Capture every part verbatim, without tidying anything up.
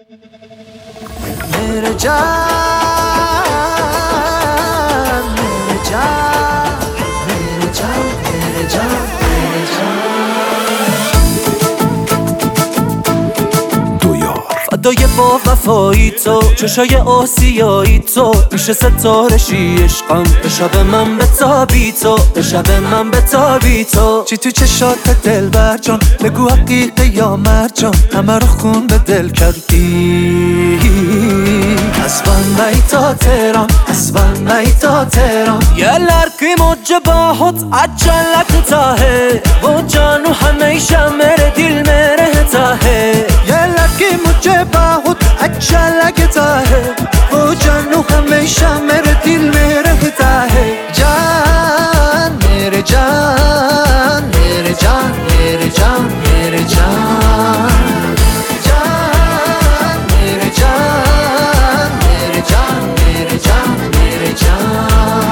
मेरे जान मेरे जान मेरे जान मेरे जान मेरे जान دو یار فدای با وفایی تو چشای آسیایی تو میشه ستاره شی عشقم به شب من بتابی تو به شب من بتابی تو چی تو چشات دل بر جان بگو حقیقه یا مرجان همه رو خون به دل کردی از بمبئی تا تهران از بمبئی تا تهران Yerler موج باهات عجلك تاهه و جانو همیشه میره دل میره تاهه یلا کی مجھے باہت اچھا لگتا ہے وہ جانو ہمیشہ میرے دل میں رہتا ہے جان میرے جان میرے جان میرے جان میرے جان جان میرے جان میرے جان میرے جان میرے جان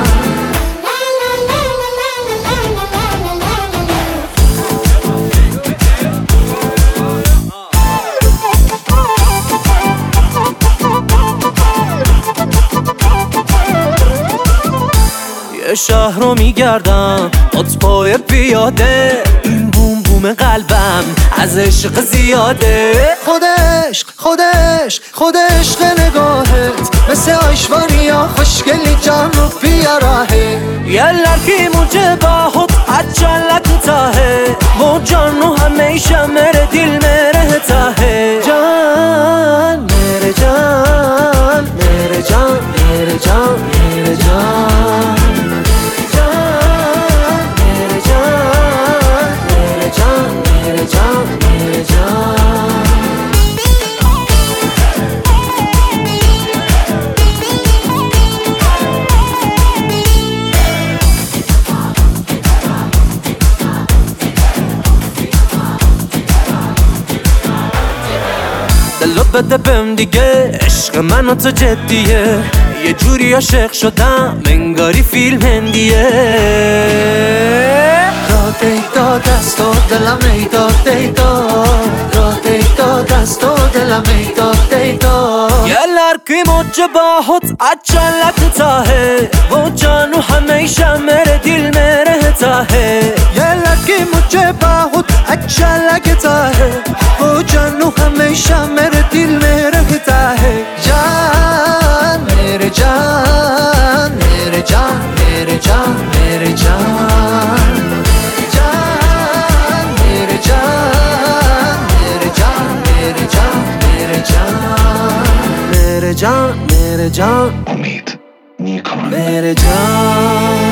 یه شهر رو میگردم ات پای پیاده این بوم بوم قلبم از عشق زیاده خود عشق خود عشق خود عشق نگاهت مثل آیشواریا خوشگلی جان رو بیاره Yerler ki मुझे बहुत अच्छा लगता है वो जानू हमेशा मेरे दिल में रहता है जान मेरे जान मेरे जान मेरे जान मेरे जान जान मेरे जान मेरे जान मेरे जान मेरे जान دلو بده بهم دیگه عشق من و تو جدیه یه جوری عاشق شدم انگاری فیلم هندیه داده ای داد است و دلم ای داده ای داد داده ای داد است و دلم ای داده ای داد Yerler ki मुझे बहुत अच्छा लगता है वो जानू हमेशा मेरे दिल में रहता है ये लड़की मुझे बहुत अच्छा लगता है वो जानू हमेशा मेरे दिल में रहता है जान मेरे जान मेरे जान मेरे जान मेरे जान जान मेरे जान मेरे जान मेरे जान मेरे जान मेरे जान मेरे जान امید نیکان मेरे जान